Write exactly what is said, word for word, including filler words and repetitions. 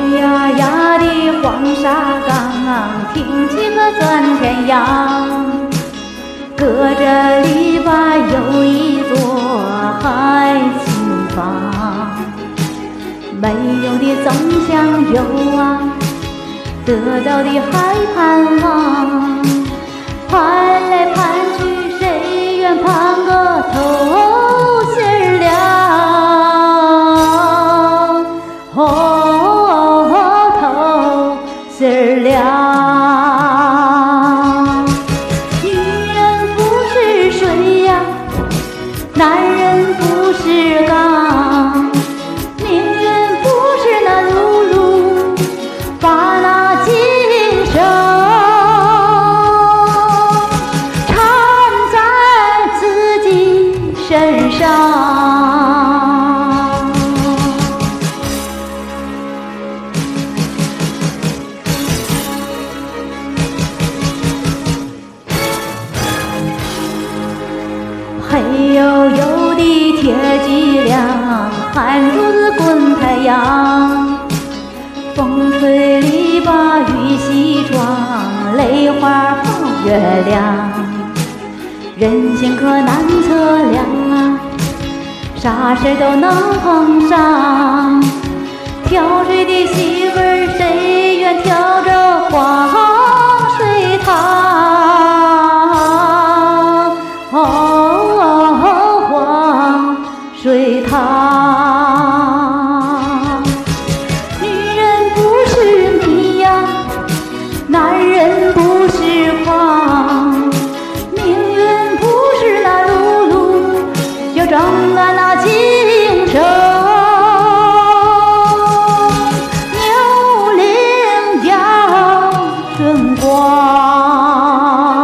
呀呀的黄沙岗，挺起个钻天杨。隔着篱笆有一座海心房，没有的总想有啊，得到的还盼望。盼来盼去，谁愿盼个头心儿凉？哦，头心儿凉。女人不是水呀，男人不是钢，命运不是那碌碌把那精神缠在自己身上。黑黝黝的铁脊梁，汗珠子滚太阳。风吹篱笆雨西窗，泪花抱月亮。人心可难测量啊，啥事都能碰上。挑水的媳妇儿，谁愿挑着黄水塘？哦，黄水塘。女人不是迷呀，男人不是狂，命运不是那碌碌，要挣俺那精神。牛铃要春光。